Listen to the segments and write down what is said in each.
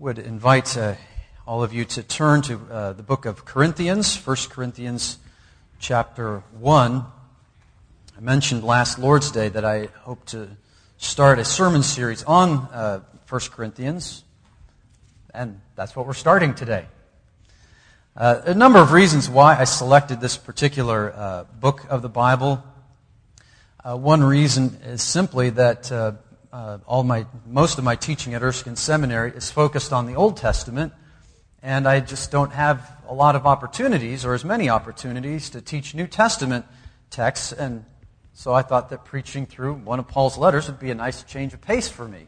would invite all of you to turn to the book of Corinthians, 1 Corinthians chapter 1. I mentioned last Lord's Day that I hope to start a sermon series on 1 Corinthians, and that's what we're starting today. A number of reasons why I selected this particular book of the Bible. One reason is simply that most of my teaching at Erskine Seminary is focused on the Old Testament, and I just don't have a lot of opportunities, or as many opportunities, to teach New Testament texts, and so I thought that preaching through one of Paul's letters would be a nice change of pace for me.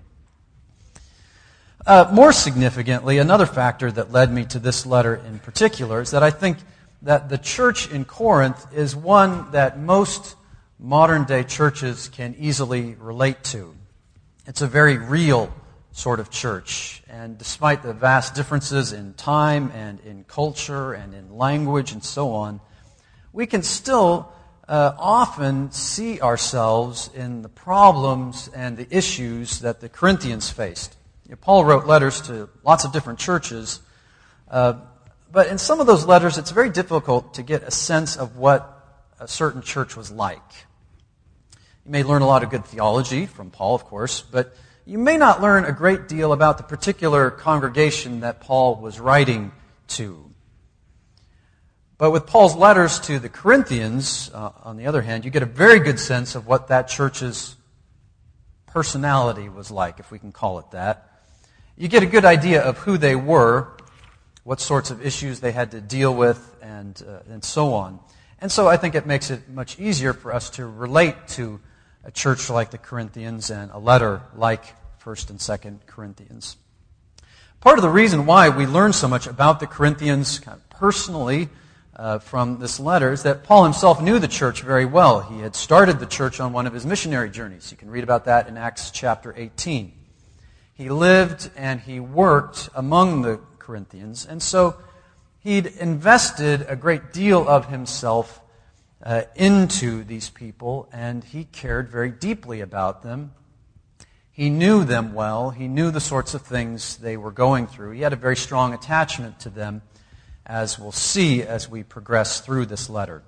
More significantly, another factor that led me to this letter in particular is that I think that the church in Corinth is one that most modern-day churches can easily relate to. It's a very real sort of church, and despite the vast differences in time and in culture and in language and so on, we can still often see ourselves in the problems and the issues that the Corinthians faced. Paul wrote letters to lots of different churches, but in some of those letters it's very difficult to get a sense of what a certain church was like. You may learn a lot of good theology from Paul, of course, but you may not learn a great deal about the particular congregation that Paul was writing to. But with Paul's letters to the Corinthians, on the other hand, you get a very good sense of what that church's personality was like, if we can call it that. You get a good idea of who they were, what sorts of issues they had to deal with, and so on. And so I think it makes it much easier for us to relate to a church like the Corinthians and a letter like 1st and 2nd Corinthians. Part of the reason why we learn so much about the Corinthians kind of personally from this letter is that Paul himself knew the church very well. He had started the church on one of his missionary journeys. You can read about that in Acts chapter 18. He lived and he worked among the Corinthians, and so he'd invested a great deal of himself into these people, and he cared very deeply about them. He knew them well. He knew the sorts of things they were going through. He had a very strong attachment to them, as we'll see as we progress through this letter.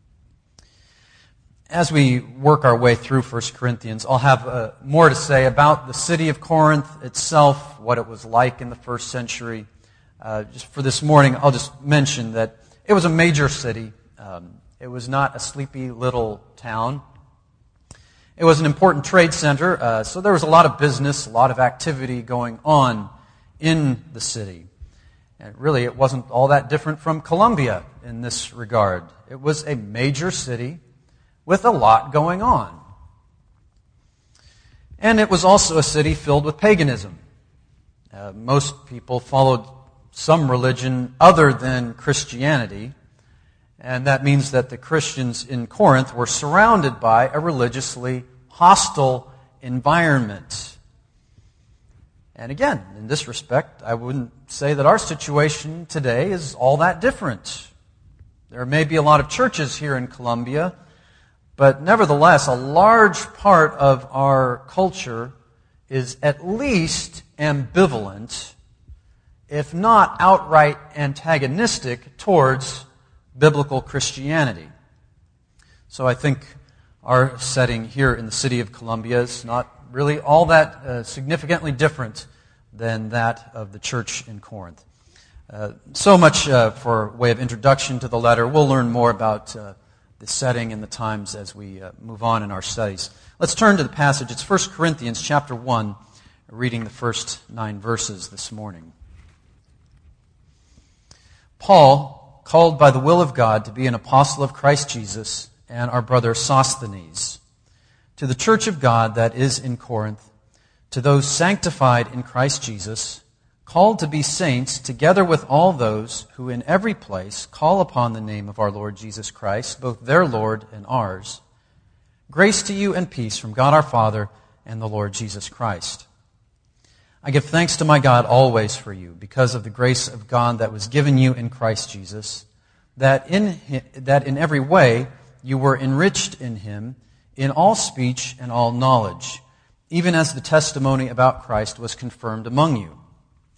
As we work our way through 1 Corinthians, I'll have more to say about the city of Corinth itself, what it was like in the first century. Just for this morning, I'll just mention that it was a major city. It was not a sleepy little town. It was an important trade center, so there was a lot of business, a lot of activity going on in the city. And really, it wasn't all that different from Columbia in this regard. It was a major city with a lot going on. And it was also a city filled with paganism. Most people followed some religion other than Christianity, and that means that the Christians in Corinth were surrounded by a religiously hostile environment. And again, in this respect, I wouldn't say that our situation today is all that different. There may be a lot of churches here in Columbia, but nevertheless, a large part of our culture is at least ambivalent, if not outright antagonistic, towards biblical Christianity. So I think our setting here in the city of Columbia is not really all that significantly different than that of the church in Corinth. So much for way of introduction to the letter. We'll learn more about the setting and the times as we move on in our studies. Let's turn to the passage. It's 1 Corinthians chapter 1, reading the first 9 verses this morning. Paul, called by the will of God to be an apostle of Christ Jesus, and our brother Sosthenes, to the church of God that is in Corinth, to those sanctified in Christ Jesus, called to be saints, together with all those who in every place call upon the name of our Lord Jesus Christ, both their Lord and ours. Grace to you and peace from God our Father and the Lord Jesus Christ. I give thanks to my God always for you, because of the grace of God that was given you in Christ Jesus, that in every way you were enriched in him, in all speech and all knowledge, even as the testimony about Christ was confirmed among you,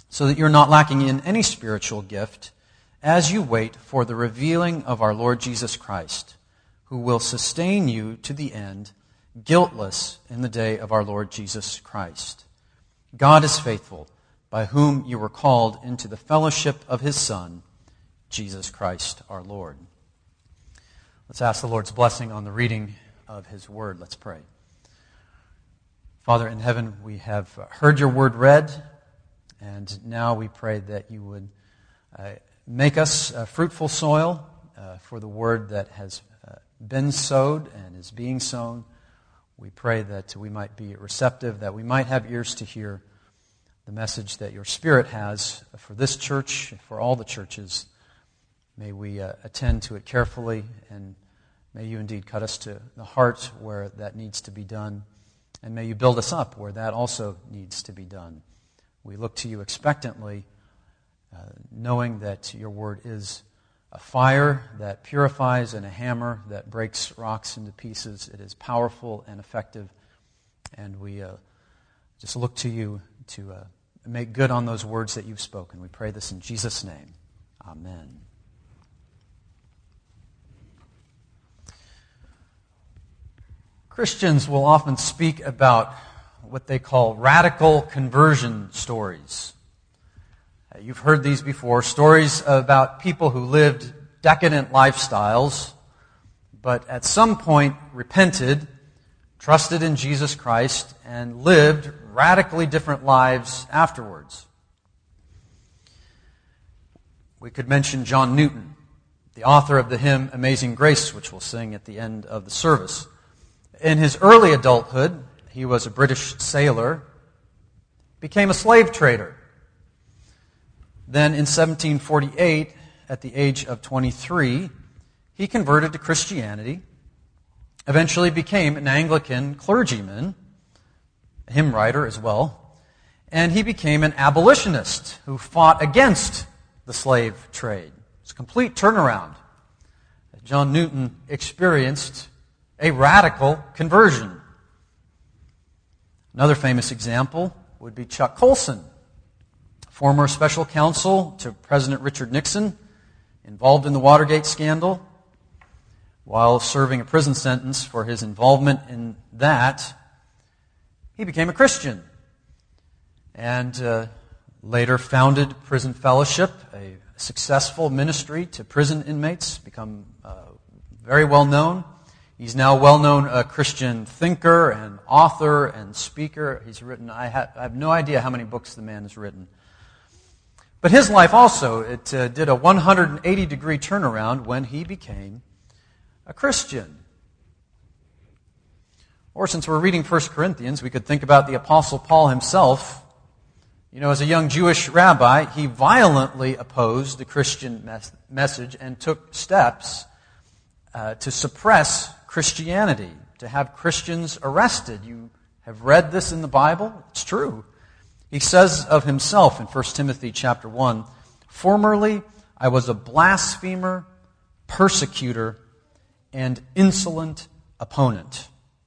so that you're not lacking in any spiritual gift as you wait for the revealing of our Lord Jesus Christ, who will sustain you to the end, guiltless in the day of our Lord Jesus Christ. God is faithful, by whom you were called into the fellowship of his Son, Jesus Christ our Lord. Let's ask the Lord's blessing on the reading of his word. Let's pray. Father in heaven, we have heard your word read, and now we pray that you would make us fruitful soil for the word that has been sowed and is being sown. We pray that we might be receptive, that we might have ears to hear the message that your Spirit has for this church, for all the churches. May we attend to it carefully, and may you indeed cut us to the heart where that needs to be done, and may you build us up where that also needs to be done. We look to you expectantly, knowing that your word is a fire that purifies and a hammer that breaks rocks into pieces. It is powerful and effective, and we just look to you to make good on those words that you've spoken. We pray this in Jesus' name. Amen. Christians will often speak about what they call radical conversion stories. You've heard these before, stories about people who lived decadent lifestyles, but at some point repented, trusted in Jesus Christ, and lived radically different lives afterwards. We could mention John Newton, the author of the hymn Amazing Grace, which we'll sing at the end of the service. In his early adulthood, he was a British sailor, became a slave trader. Then in 1748, at the age of 23, he converted to Christianity, eventually became an Anglican clergyman, a hymn writer as well, and he became an abolitionist who fought against the slave trade. It's a complete turnaround. John Newton experienced a radical conversion. Another famous example would be Chuck Colson, former special counsel to President Richard Nixon, involved in the Watergate scandal. While serving a prison sentence for his involvement in that, he became a Christian and later founded Prison Fellowship, a successful ministry to prison inmates, become very well known. He's now a well-known Christian thinker and author and speaker. He's written, I have no idea how many books the man has written. But his life also, it did a 180-degree turnaround when he became a Christian. Or since we're reading 1 Corinthians, we could think about the Apostle Paul himself. You know, as a young Jewish rabbi, he violently opposed the Christian message and took steps to suppress Christianity, to have Christians arrested. You have read this in the Bible. It's true. He says of himself in 1 Timothy chapter 1, "Formerly I was a blasphemer, persecutor, and insolent opponent."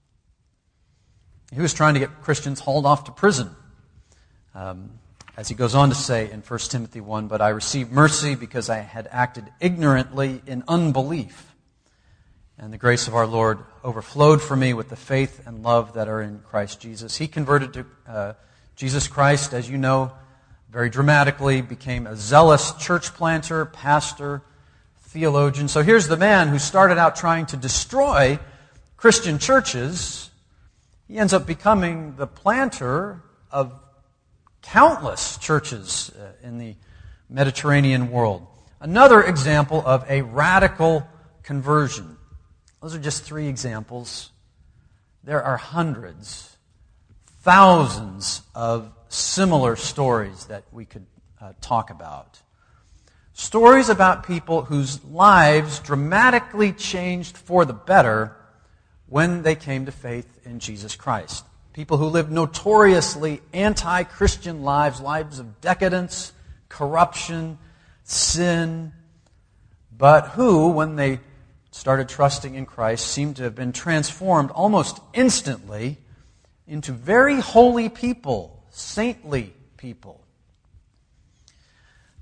He was trying to get Christians hauled off to prison. As he goes on to say in 1 Timothy 1, "But I received mercy because I had acted ignorantly in unbelief. And the grace of our Lord overflowed for me with the faith and love that are in Christ Jesus." He converted to Jesus Christ, as you know, very dramatically, became a zealous church planter, pastor, theologian. So here's the man who started out trying to destroy Christian churches. He ends up becoming the planter of countless churches in the Mediterranean world. Another example of a radical conversion. Those are just 3 examples. There are hundreds, thousands of similar stories that we could talk about. Stories about people whose lives dramatically changed for the better when they came to faith in Jesus Christ. People who lived notoriously anti-Christian lives, lives of decadence, corruption, sin, but who, when they started trusting in Christ, seemed to have been transformed almost instantly into very holy people, saintly people.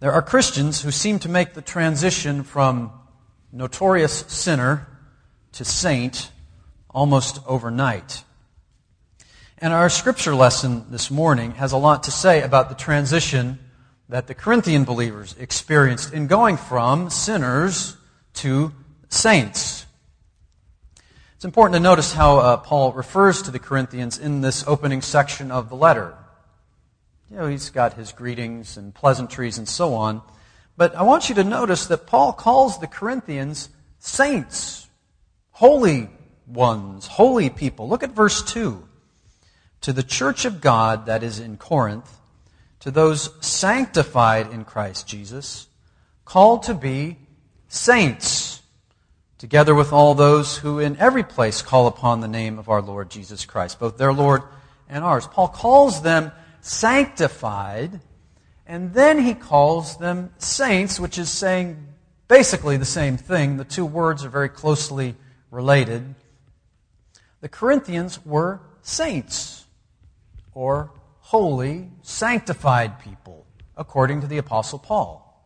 There are Christians who seem to make the transition from notorious sinner to saint almost overnight. And our scripture lesson this morning has a lot to say about the transition that the Corinthian believers experienced in going from sinners to saints. It's important to notice how Paul refers to the Corinthians in this opening section of the letter. He's got his greetings and pleasantries and so on. But I want you to notice that Paul calls the Corinthians saints, holy ones, holy people. Look at verse 2. To the church of God that is in Corinth, to those sanctified in Christ Jesus, called to be saints, together with all those who in every place call upon the name of our Lord Jesus Christ, both their Lord and ours. Paul calls them sanctified, and then he calls them saints, which is saying basically the same thing. The two words are very closely related. The Corinthians were saints, or holy, sanctified people, according to the Apostle Paul.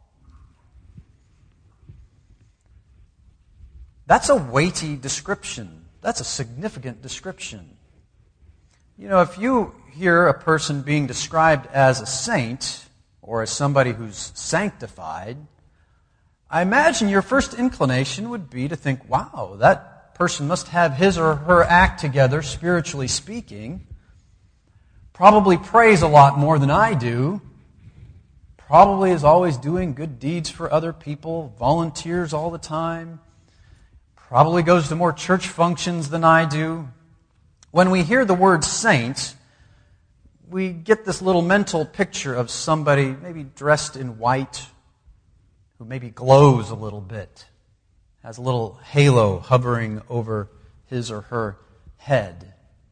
That's a weighty description. That's a significant description. If you hear a person being described as a saint or as somebody who's sanctified, I imagine your first inclination would be to think, wow, that person must have his or her act together, spiritually speaking. Probably prays a lot more than I do. Probably is always doing good deeds for other people, volunteers all the time. Probably goes to more church functions than I do. When we hear the word saint, we get this little mental picture of somebody maybe dressed in white, who maybe glows a little bit, has a little halo hovering over his or her head.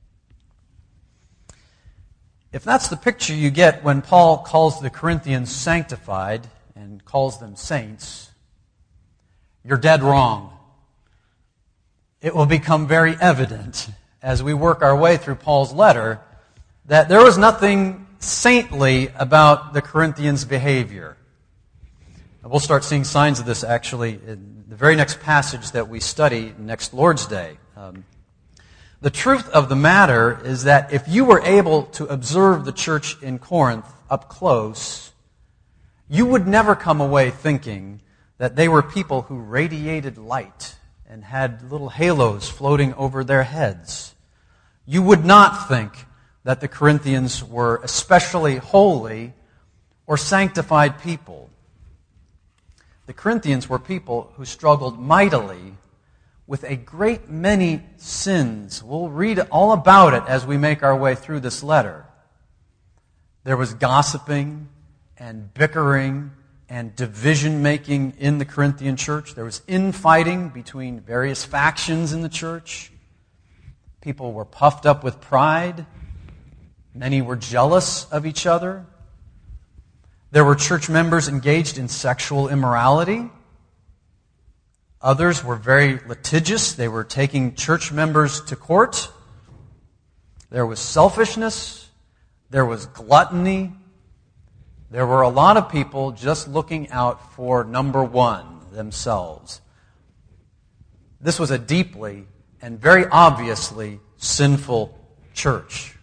If that's the picture you get when Paul calls the Corinthians sanctified and calls them saints, you're dead wrong. It will become very evident as we work our way through Paul's letter that there was nothing saintly about the Corinthians' behavior. And we'll start seeing signs of this actually in the very next passage that we study next Lord's Day. The truth of the matter is that if you were able to observe the church in Corinth up close, you would never come away thinking that they were people who radiated light and had little halos floating over their heads. You would not think that the Corinthians were especially holy or sanctified people. The Corinthians were people who struggled mightily with a great many sins. We'll read all about it as we make our way through this letter. There was gossiping and bickering and division-making in the Corinthian church. There was infighting between various factions in the church. People were puffed up with pride. Many were jealous of each other. There were church members engaged in sexual immorality. Others were very litigious. They were taking church members to court. There was selfishness. There was gluttony. There were a lot of people just looking out for number one, themselves. This was a deeply and very obviously sinful church.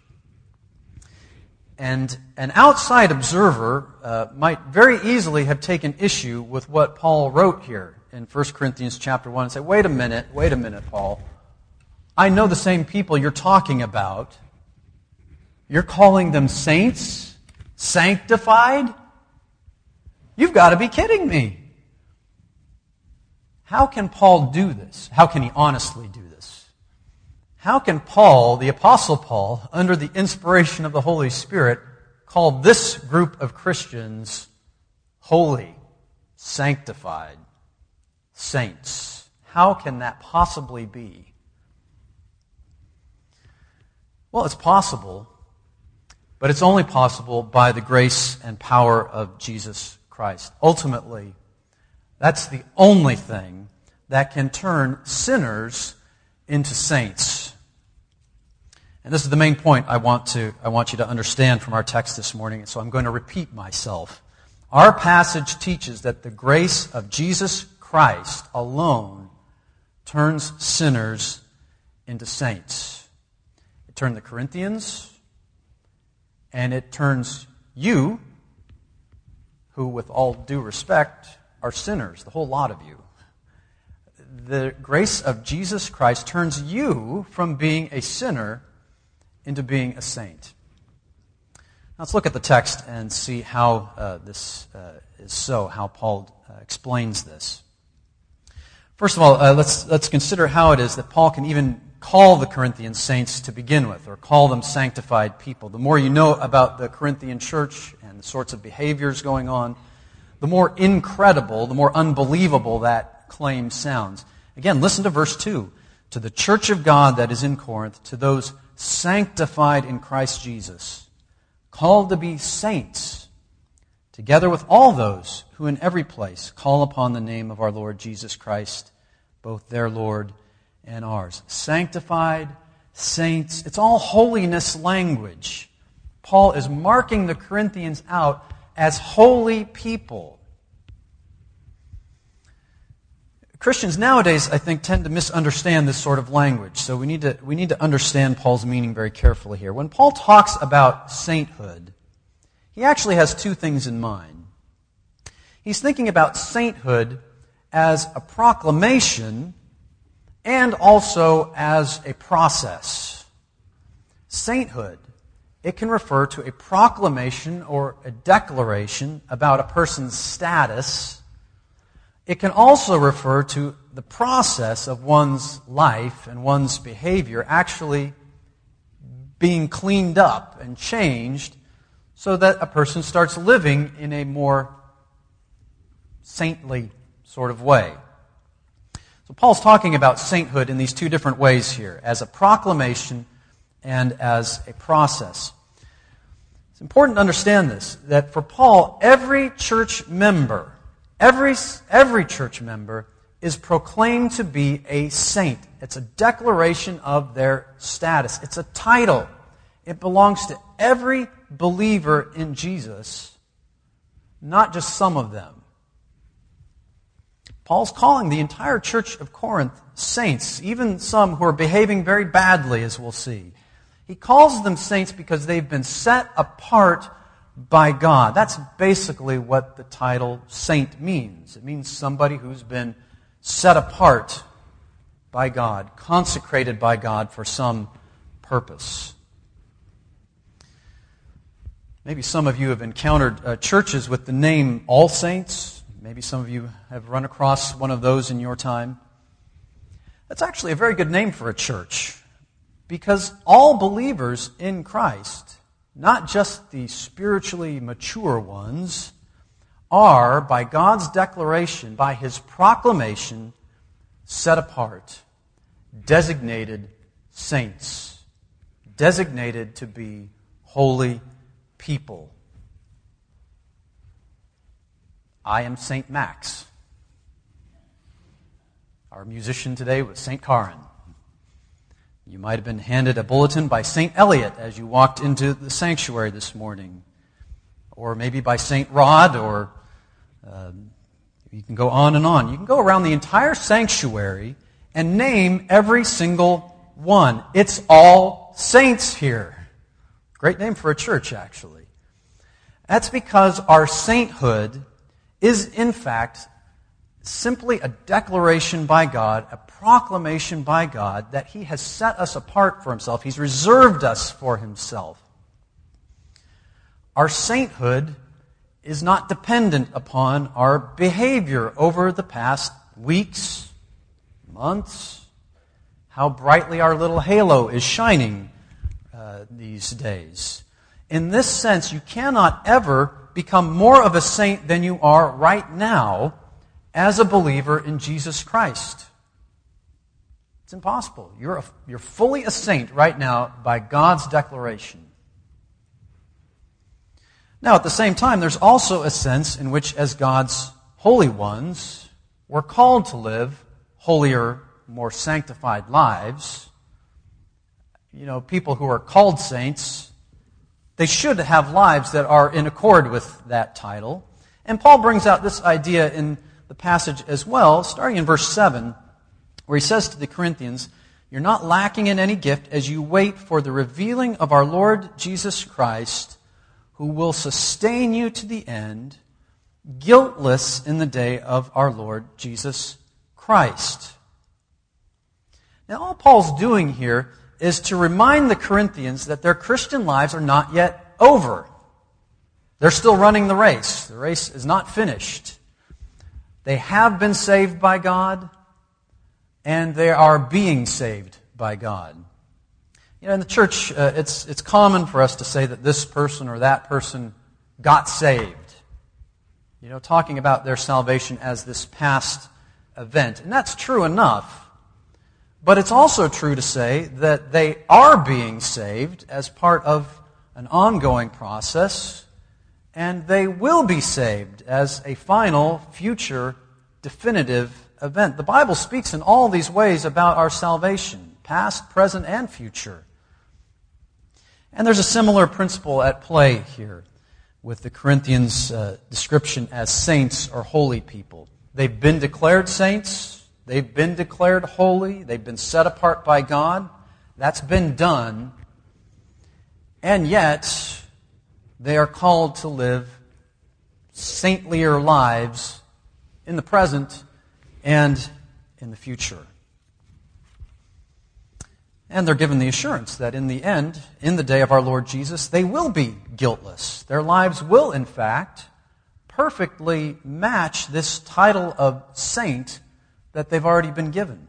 And an outside observer might very easily have taken issue with what Paul wrote here in 1 Corinthians chapter 1 and say, wait a minute, Paul. I know the same people you're talking about. You're calling them saints? Sanctified? You've got to be kidding me. How can Paul do this? How can he honestly do this? How can Paul, the Apostle Paul, under the inspiration of the Holy Spirit, call this group of Christians holy, sanctified, saints? How can that possibly be? Well, it's possible, but it's only possible by the grace and power of Jesus Christ. Ultimately, that's the only thing that can turn sinners into saints. And this is the main point I want you to understand from our text this morning, so I'm going to repeat myself. Our passage teaches that the grace of Jesus Christ alone turns sinners into saints. It turned the Corinthians, and it turns you, who, with all due respect, are sinners, the whole lot of you. The grace of Jesus Christ turns you from being a sinner into being a saint. Now let's look at the text and see how this is so, how Paul explains this. First of all, let's consider how it is that Paul can even call the Corinthian saints to begin with, or call them sanctified people. The more you know about the Corinthian church and the sorts of behaviors going on, the more incredible, the more unbelievable that claim sounds. Again, listen to verse 2. To the church of God that is in Corinth, to those sanctified in Christ Jesus, called to be saints, together with all those who in every place call upon the name of our Lord Jesus Christ, both their Lord and ours. Sanctified, saints, it's all holiness language. Paul is marking the Corinthians out as holy people. Christians nowadays, I think, tend to misunderstand this sort of language, so we need to understand Paul's meaning very carefully here. When Paul talks about sainthood, he actually has two things in mind. He's thinking about sainthood as a proclamation and also as a process. Sainthood, it can refer to a proclamation or a declaration about a person's status. It can also refer to the process of one's life and one's behavior actually being cleaned up and changed so that a person starts living in a more saintly sort of way. So Paul's talking about sainthood in these two different ways here, as a proclamation and as a process. It's important to understand this, that for Paul, every church member is proclaimed to be a saint. It's a declaration of their status. It's a title. It belongs to every believer in Jesus, not just some of them. Paul's calling the entire church of Corinth saints, even some who are behaving very badly, as we'll see. He calls them saints because they've been set apart by God. That's basically what the title saint means. It means somebody who's been set apart by God, consecrated by God for some purpose. Maybe some of you have encountered churches with the name All Saints. Maybe some of you have run across one of those in your time. That's actually a very good name for a church, because all believers in Christ, not just the spiritually mature ones, are, by God's declaration, by His proclamation, set apart, designated saints, designated to be holy people. I am St. Max. Our musician today was St. Karin. You might have been handed a bulletin by St. Eliot as you walked into the sanctuary this morning. Or maybe by St. Rod, or you can go on and on. You can go around the entire sanctuary and name every single one. It's all saints here. Great name for a church, actually. That's because our sainthood is, in fact, simply a declaration by God, a proclamation by God that He has set us apart for Himself. He's reserved us for Himself. Our sainthood is not dependent upon our behavior over the past weeks, months, how brightly our little halo is shining these days. In this sense, you cannot ever become more of a saint than you are right now as a believer in Jesus Christ. It's impossible. You're fully a saint right now by God's declaration. Now, at the same time, there's also a sense in which, as God's holy ones, we're called to live holier, more sanctified lives. You know, people who are called saints, they should have lives that are in accord with that title. And Paul brings out this idea in the passage as well, starting in verse 7, where he says to the Corinthians, "You're not lacking in any gift as you wait for the revealing of our Lord Jesus Christ, who will sustain you to the end, guiltless in the day of our Lord Jesus Christ." Now, all Paul's doing here is to remind the Corinthians that their Christian lives are not yet over. They're still running the race. The race is not finished. They have been saved by God, and they are being saved by God. You know, in the church, it's common for us to say that this person or that person got saved. You know, talking about their salvation as this past event. And that's true enough. But it's also true to say that they are being saved as part of an ongoing process, and they will be saved as a final, future, definitive event. The Bible speaks in all these ways about our salvation, past, present, and future. And there's a similar principle at play here with the Corinthians' description as saints or holy people. They've been declared saints. They've been declared holy. They've been set apart by God. That's been done. And yet, they are called to live saintlier lives in the present and in the future. And they're given the assurance that in the end, in the day of our Lord Jesus, they will be guiltless. Their lives will, in fact, perfectly match this title of saint that they've already been given.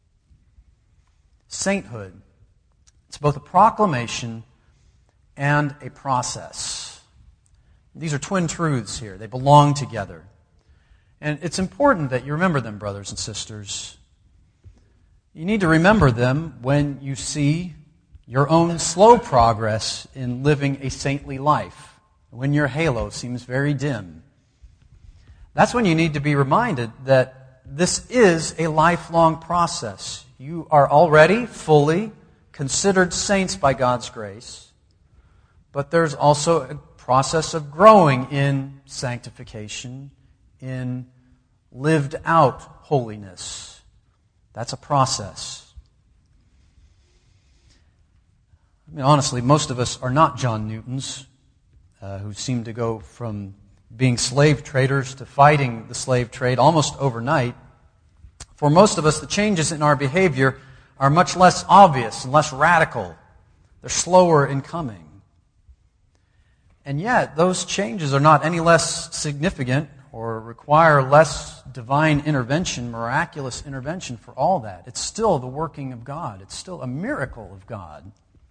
Sainthood. It's both a proclamation and a process. These are twin truths here. They belong together. And it's important that you remember them, brothers and sisters. You need to remember them when you see your own slow progress in living a saintly life, when your halo seems very dim. That's when you need to be reminded that this is a lifelong process. You are already fully considered saints by God's grace, but there's also a process of growing in sanctification, in lived out holiness. That's a process. I mean, honestly, most of us are not John Newtons, who seem to go from being slave traders to fighting the slave trade almost overnight. For most of us, the changes in our behavior are much less obvious and less radical. They're slower in coming. And yet, those changes are not any less significant or require less divine intervention, miraculous intervention for all that. It's still the working of God. It's still a miracle of God.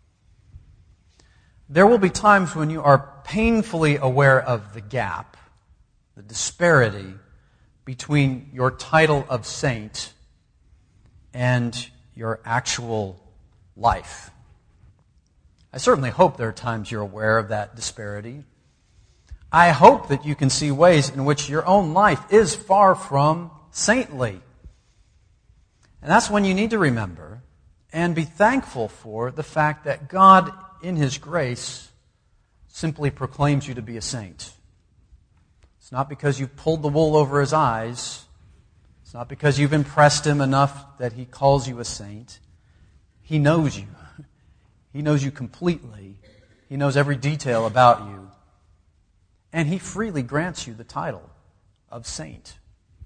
There will be times when you are painfully aware of the gap, the disparity between your title of saint and your actual life. I certainly hope there are times you're aware of that disparity. I hope that you can see ways in which your own life is far from saintly. And that's when you need to remember and be thankful for the fact that God, in His grace, simply proclaims you to be a saint. It's not because you've pulled the wool over His eyes. It's not because you've impressed Him enough that He calls you a saint. He knows you. He knows you completely. He knows every detail about you. And He freely grants you the title of saint.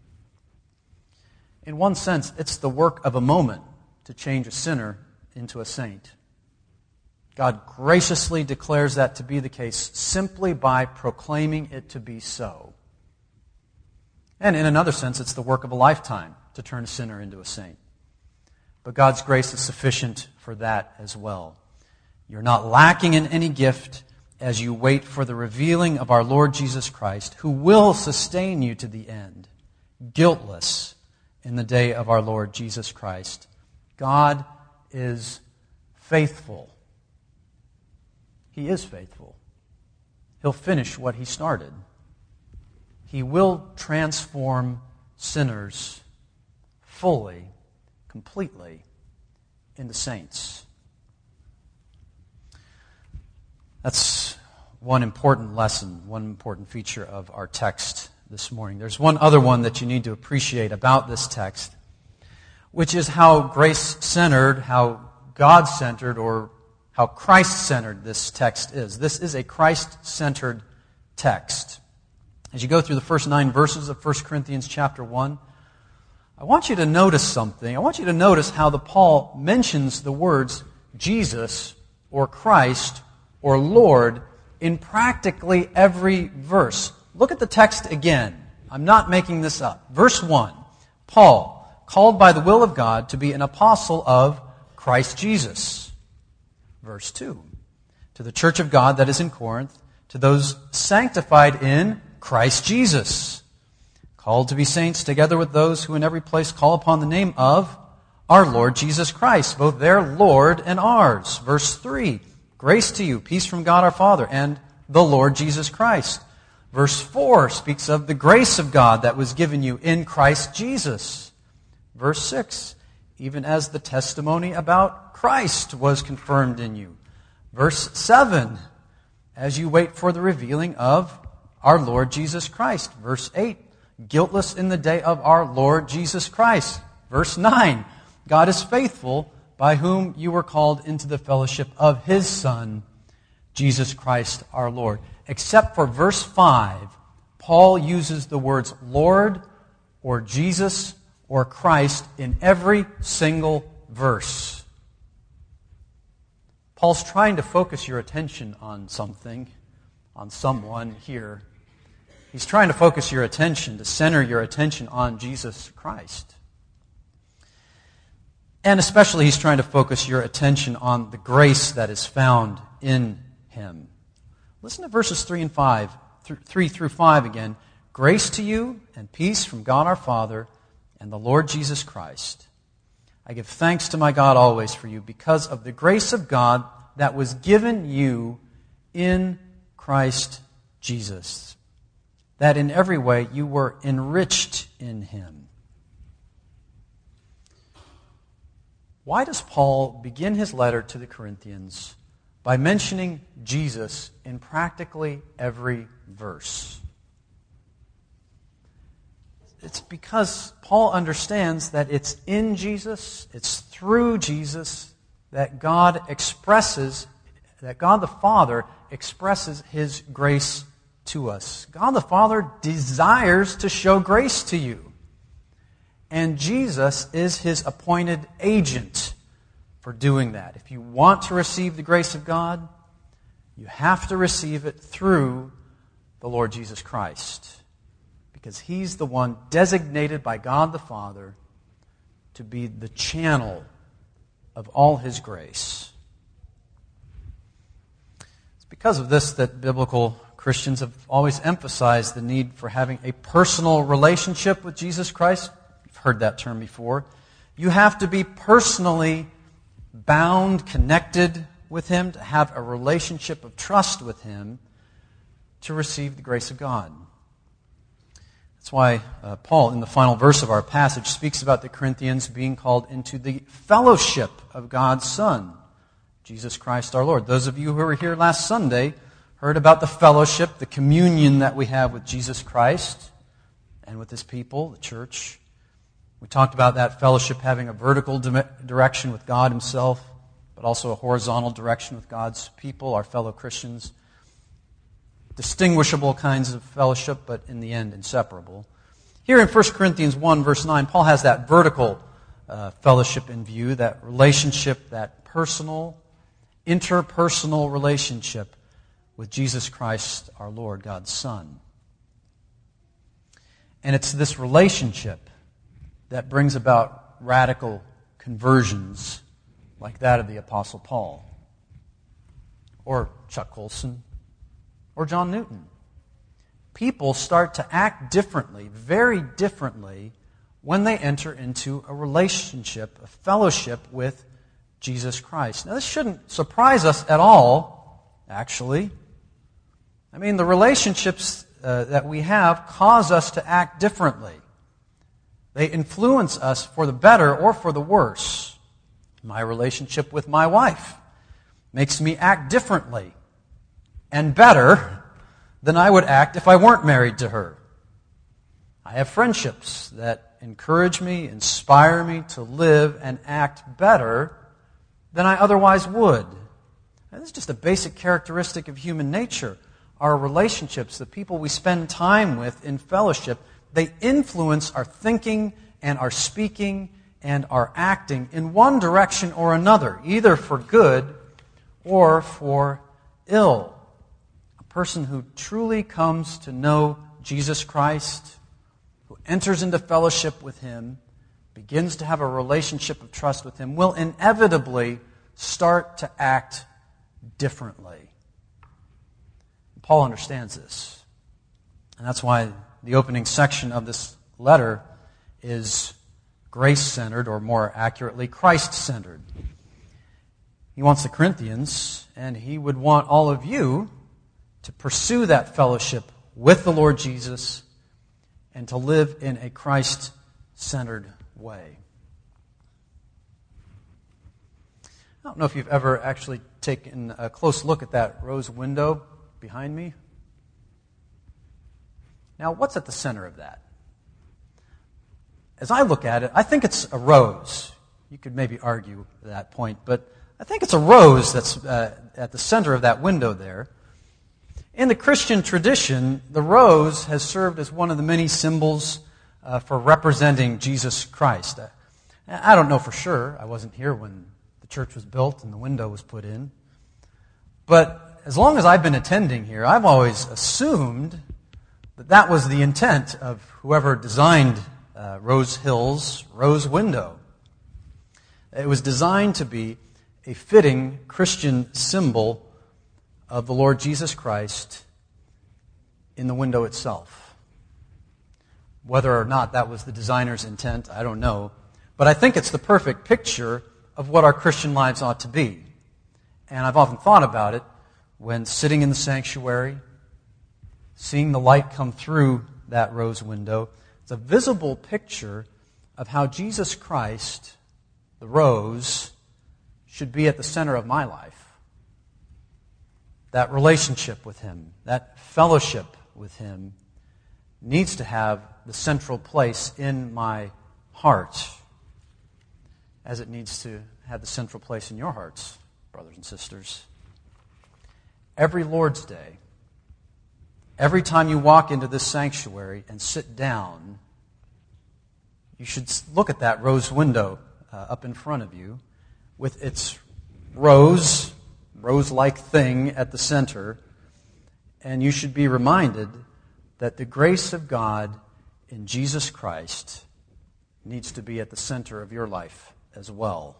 In one sense, it's the work of a moment to change a sinner into a saint. God graciously declares that to be the case simply by proclaiming it to be so. And in another sense, it's the work of a lifetime to turn a sinner into a saint. But God's grace is sufficient for that as well. You're not lacking in any gift as you wait for the revealing of our Lord Jesus Christ, who will sustain you to the end, guiltless in the day of our Lord Jesus Christ. God is faithful. He is faithful. He'll finish what He started. He will transform sinners fully, completely, into saints. That's one important lesson, one important feature of our text this morning. There's one other one that you need to appreciate about this text, which is how grace-centered, how God-centered, or how Christ-centered this text is. This is a Christ-centered text. As you go through the first 9 verses of 1 Corinthians chapter 1, I want you to notice something. I want you to notice how Paul mentions the words Jesus or Christ or Lord in practically every verse. Look at the text again. I'm not making this up. Verse 1, Paul, called by the will of God to be an apostle of Christ Jesus. Verse 2, to the church of God that is in Corinth, to those sanctified in Christ Jesus, called to be saints together with those who in every place call upon the name of our Lord Jesus Christ, both their Lord and ours. Verse 3, grace to you, peace from God our Father and the Lord Jesus Christ. Verse 4 speaks of the grace of God that was given you in Christ Jesus. Verse 6, even as the testimony about Christ was confirmed in you. Verse 7, as you wait for the revealing of our Lord Jesus Christ. Verse 8, guiltless in the day of our Lord Jesus Christ. Verse 9, God is faithful, by whom you were called into the fellowship of His Son, Jesus Christ our Lord. Except for verse 5, Paul uses the words Lord or Jesus or Christ in every single verse. Paul's trying to focus your attention on something, on someone here. He's trying to focus your attention, to center your attention on Jesus Christ. And especially he's trying to focus your attention on the grace that is found in Him. Listen to verses 3 through 5 again. Grace to you and peace from God our Father and the Lord Jesus Christ. I give thanks to my God always for you because of the grace of God that was given you in Christ Jesus, that in every way you were enriched in Him. Why does Paul begin his letter to the Corinthians by mentioning Jesus in practically every verse? It's because Paul understands that it's in Jesus, it's through Jesus, that God the Father expresses His grace to us. God the Father desires to show grace to you. And Jesus is His appointed agent for doing that. If you want to receive the grace of God, you have to receive it through the Lord Jesus Christ, because He's the one designated by God the Father to be the channel of all His grace. It's because of this that biblical Christians have always emphasized the need for having a personal relationship with Jesus Christ. You've heard that term before. You have to be personally bound, connected with Him, to have a relationship of trust with Him to receive the grace of God. That's why Paul, in the final verse of our passage, speaks about the Corinthians being called into the fellowship of God's Son, Jesus Christ our Lord. Those of you who were here last Sunday heard about the fellowship, the communion that we have with Jesus Christ and with His people, the church. We talked about that fellowship having a vertical direction with God Himself, but also a horizontal direction with God's people, our fellow Christians. Distinguishable kinds of fellowship, but in the end inseparable. Here in 1 Corinthians 1, verse 9, Paul has that vertical fellowship in view, that relationship, that personal, interpersonal relationship with Jesus Christ, our Lord, God's Son. And it's this relationship that brings about radical conversions like that of the Apostle Paul, or Chuck Colson, or John Newton. People start to act differently, very differently, when they enter into a relationship, a fellowship with Jesus Christ. Now, this shouldn't surprise us at all, actually. I mean, the relationships that we have cause us to act differently. They influence us for the better or for the worse. My relationship with my wife makes me act differently and better than I would act if I weren't married to her. I have friendships that encourage me, inspire me to live and act better than I otherwise would. And this is just a basic characteristic of human nature. Our relationships, the people we spend time with in fellowship, they influence our thinking and our speaking and our acting in one direction or another, either for good or for ill. A person who truly comes to know Jesus Christ, who enters into fellowship with Him, begins to have a relationship of trust with Him, will inevitably start to act differently. Paul understands this. And that's why the opening section of this letter is grace-centered, or more accurately, Christ-centered. He wants the Corinthians, and he would want all of you to pursue that fellowship with the Lord Jesus and to live in a Christ-centered way. I don't know if you've ever actually taken a close look at that rose window behind me. Now, what's at the center of that? As I look at it, I think it's a rose. You could maybe argue that point, but I think it's a rose that's at the center of that window there. In the Christian tradition, the rose has served as one of the many symbols for representing Jesus Christ. I don't know for sure. I wasn't here when the church was built and the window was put in. But as long as I've been attending here, I've always assumed that that was the intent of whoever designed Rose Hill's rose window. It was designed to be a fitting Christian symbol of the Lord Jesus Christ in the window itself. Whether or not that was the designer's intent, I don't know. But I think it's the perfect picture of what our Christian lives ought to be. And I've often thought about it when sitting in the sanctuary, seeing the light come through that rose window. It's a visible picture of how Jesus Christ, the rose, should be at the center of my life. That relationship with Him, that fellowship with Him, needs to have the central place in my heart, as it needs to have the central place in your hearts, brothers and sisters. Every Lord's Day, every time you walk into this sanctuary and sit down, you should look at that rose window up in front of you with its rose-like thing at the center, and you should be reminded that the grace of God in Jesus Christ needs to be at the center of your life as well.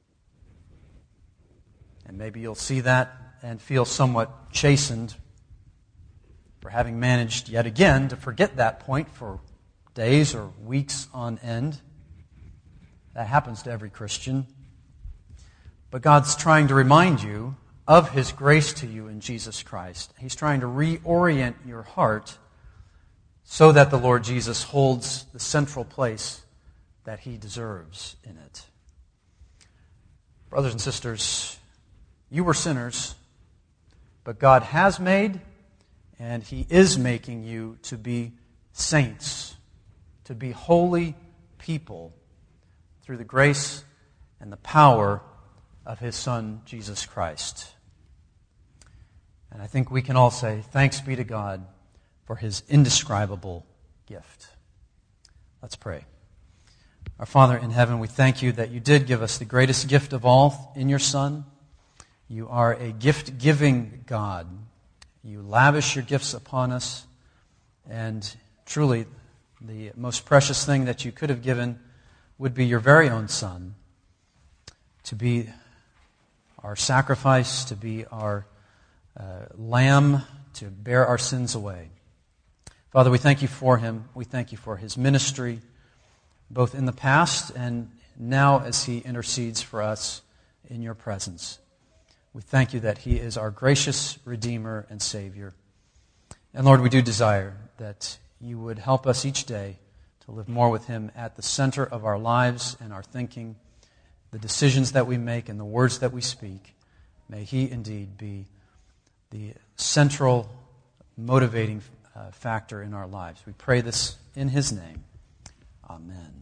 And maybe you'll see that and feel somewhat chastened for having managed yet again to forget that point for days or weeks on end. That happens to every Christian. But God's trying to remind you of His grace to you in Jesus Christ. He's trying to reorient your heart so that the Lord Jesus holds the central place that He deserves in it. Brothers and sisters, you were sinners, but God has made and He is making you to be saints, to be holy people through the grace and the power of His Son, Jesus Christ. And I think we can all say, thanks be to God for His indescribable gift. Let's pray. Our Father in heaven, we thank You that You did give us the greatest gift of all in Your Son. You are a gift-giving God. You lavish Your gifts upon us, and truly the most precious thing that You could have given would be Your very own Son, to be our sacrifice, to be our lamb, to bear our sins away. Father, we thank You for Him. We thank You for His ministry, both in the past and now as He intercedes for us in Your presence. We thank You that He is our gracious Redeemer and Savior. And Lord, we do desire that You would help us each day to live more with Him at the center of our lives and our thinking, the decisions that we make and the words that we speak. May He indeed be the central motivating factor in our lives. We pray this in His name. Amen.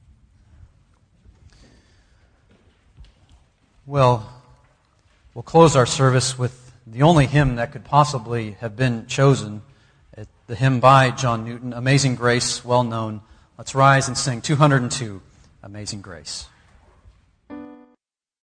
Well, we'll close our service with the only hymn that could possibly have been chosen, the hymn by John Newton, Amazing Grace, well known. Let's rise and sing 202, Amazing Grace.